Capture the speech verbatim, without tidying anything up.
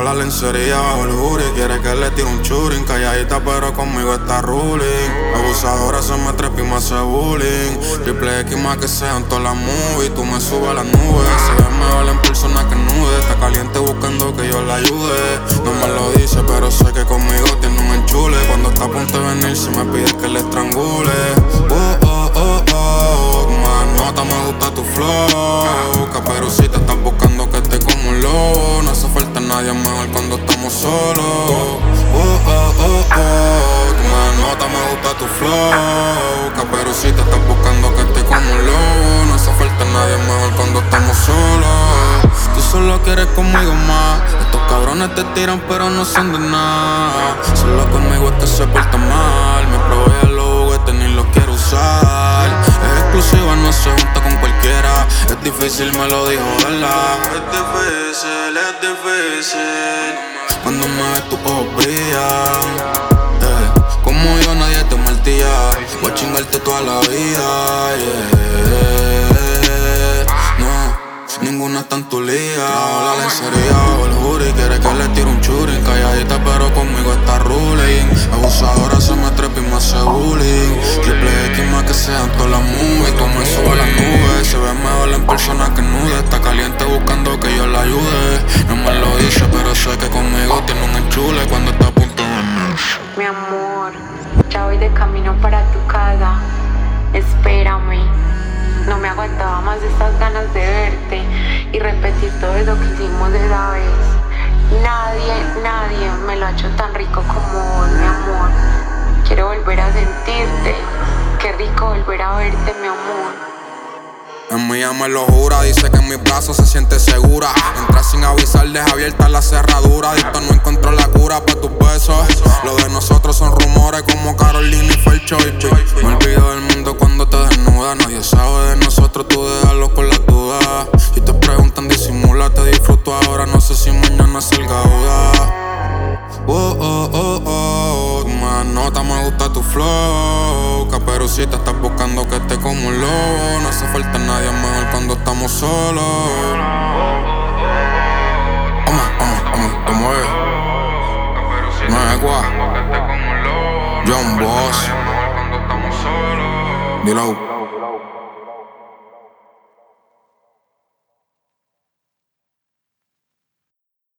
la lencería bajo el jury. Quiere que le tire un churing. Calladita pero conmigo está ruling. Abusadora se me trepa y me hace bullying. Triple X más que sean todas las movies. Tú me subes a las nubes. Se ve mejor en persona que nude. Está caliente buscando que yo la ayude. No me lo dice pero sé que conmigo tiene un enchule. Cuando está a punto de venir se me pide que le estrangule. Oh, oh, oh, oh. Manota, me gusta tu flow. Caperucita, estás buscando que esté como un lobo. No hace falta nadie mejor cuando estamos solos. Oh, oh, oh, oh. Tu manota, me gusta tu flow. Caperucita, estás buscando que esté como un lobo. No hace falta nadie mejor cuando estamos solos. Tú solo quieres conmigo más. Estos cabrones te tiran pero no son de nada. Solo conmigo es que se porta mal. Me provee los juguetes ni los quiero usar. Es exclusiva, no se junta con cualquiera. Es difícil, me lo dijo, ¿verdad? Es difícil, es difícil. Cuando me ves tus ojos brillan. eh, Como yo nadie te martilla. Voy a chingarte toda la vida, yeah. No, ninguna está en tu liga. Trajo la lencería bajo el jury. Quiere que le tire un churing. Calladita pero conmigo está ruling. Abusadora se me trepa y me hace bullying. Triple X más que sean todas las movies. Tú me subes a las nubes. Se ve mejor en persona que nude. Está caliente buscando que yo la ayude. No me lo dice pero sé que conmigo tiene un enchule. Cuando está a punto de venir. Mi amor, ya voy de camino para tu casa. Espérame. No me aguantaba más estas ganas de verte y repetir todo eso que hicimos esa vez. Nadie, nadie me lo ha hecho tan rico como vos, mi amor. Quiero volver a sentirte. Qué rico volver a verte, mi amor. En mí me lo jura, dice que en mis brazos se siente segura. Entra sin avisar, deja abierta la cerradura. Adicto no encontró la cura pa' tus besos. Lo de nosotros son rumores como Carolina y Fercho. Me olvido del mundo cuando te desnudas. Nadie sabe de nosotros, tú déjalo con las dudas. Si te preguntan, disimula, te disfruto ahora. No sé si mañana salga audaz. Oh, oh, oh, oh. Tu manota, me gusta tu flow. Caperucita, estás buscando que esté como un lobo. No hace falta nadie mejor cuando estamos solos. Vamos, vamos, vamos, te mueves. No es guay. John Boss. Dilo.